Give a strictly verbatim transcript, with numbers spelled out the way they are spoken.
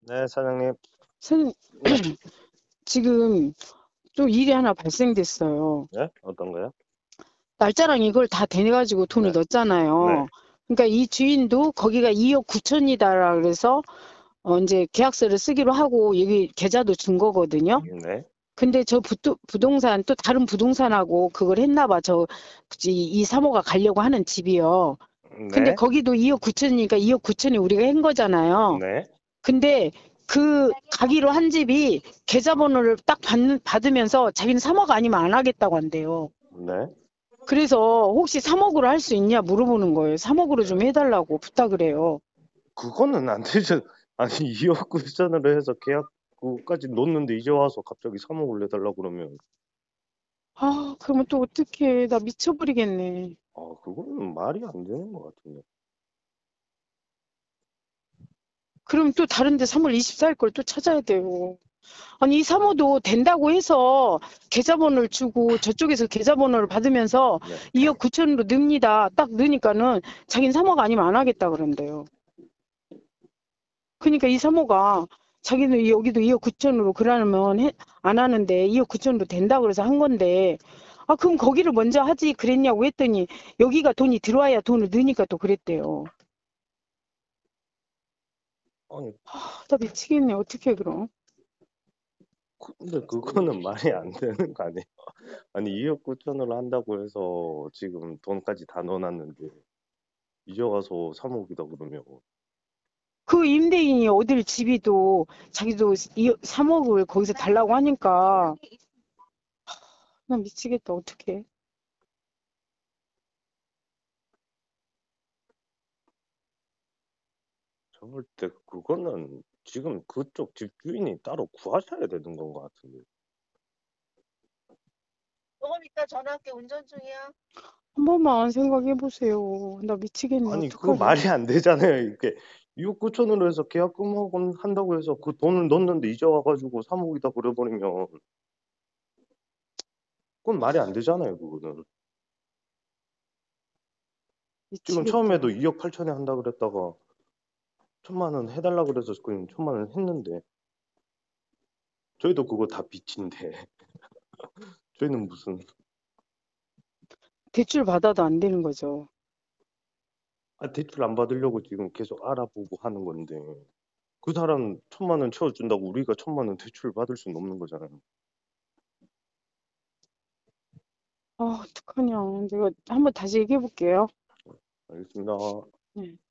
네, 사장님. 선, 네. 지금 또 일이 하나 발생됐어요. 네? 어떤 거요? 날짜랑 이걸 다 대가지고 돈을 네. 네. 넣었잖아요. 그러니까 이 주인도 거기가 이억 구천이다라 그래서 어 이제 계약서를 쓰기로 하고 여기 계좌도 준 거거든요. 네. 근데 저 부, 부동산 또 다른 부동산하고 그걸 했나 봐. 저 이, 이 사모가 가려고 하는 집이요. 근데 네. 거기도 이억 구천이니까 이억 구천이 우리가 한 거잖아요. 네. 근데 그 가기로 한 집이 계좌번호를 딱 받, 받으면서 자기는 삼억 아니면 안 하겠다고 한대요. 네. 그래서 혹시 삼억으로 할 수 있냐 물어보는 거예요. 삼억으로 좀 해달라고 부탁을 해요. 그거는 안 되죠. 아니, 이억 구천으로 해서 계약까지 놓는데 이제 와서 갑자기 삼억을 내달라고 그러면, 아, 그러면 또 어떡해. 나 미쳐버리겠네. 아, 그거는 말이 안 되는 것 같은데. 그럼 또 다른데 삼월 이십사일 걸 또 찾아야 돼요. 아니, 이 사모도 된다고 해서 계좌번호를 주고 저쪽에서 계좌번호를 받으면서 네. 이억 구천으로 넣습니다. 딱 넣으니까는 자기는 삼억 아니면 안 하겠다 그런대요. 그러니까 이 사모가 자기는 여기도 이억 구천으로 그러면 해- 안 하는데 이억 구천으로 된다 그래서 한 건데 아 그럼 거기를 먼저 하지 그랬냐고 했더니 여기가 돈이 들어와야 돈을 넣으니까 또 그랬대요. 아니, 아, 나 미치겠네. 어떻게 그럼? 근데 그거는 말이 안 되는 거 아니에요? 아니, 이억 구천으로 한다고 해서 지금 돈까지 다 넣어놨는데, 이제 와서 삼억이다 그러면, 그 임대인이 어딜 집이도 자기도 이 삼억을 거기서 달라고 하니까 나 미치겠다. 어떡해. 저 볼 때 그거는 지금 그쪽 집주인이 따로 구하셔야 되는 건 것 같은데. 조금 이따 전화할게. 운전 중이야. 한 번만 생각해 보세요. 나 미치겠네. 아니, 그거 어떡하지? 말이 안 되잖아요. 이렇게 이억 구천으로 해서 계약 금하고 한다고 해서 그 돈을 넣었는데 이제 와가지고 삼억이다 그래버리면 그건 말이 안 되잖아요. 그거는. 지금 미치겠다. 처음에도 이억 팔천에 한다 그랬다가 천만 원 해달라 그래서 그냥 천만 원 했는데 저희도 그거 다 빚인데 저희는 무슨 대출 받아도 안 되는 거죠. 아, 대출 안 받으려고 지금 계속 알아보고 하는 건데 그 사람 천만 원 채워준다고 우리가 천만 원 대출 받을 수는 없는 거잖아요. 아, 어떡하냐. 내가 한번 다시 얘기해 볼게요. 알겠습니다. 네.